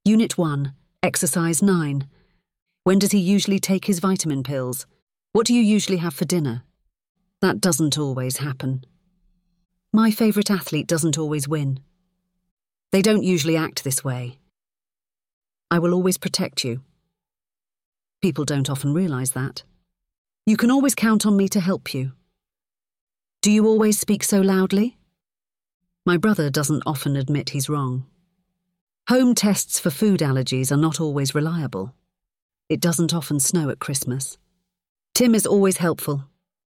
Unit 1, Exercise 9. When does he usually take his vitamin pills? What do you usually have for dinner? That doesn't always happen. My favourite athlete doesn't always win. They don't usually act this way. I will always protect you. People don't often realise that. You can always count on me to help you. Do you always speak so loudly? My brother doesn't often admit he's wrong. Home tests for food allergies are not always reliable. It doesn't often snow at Christmas. Tim is always helpful.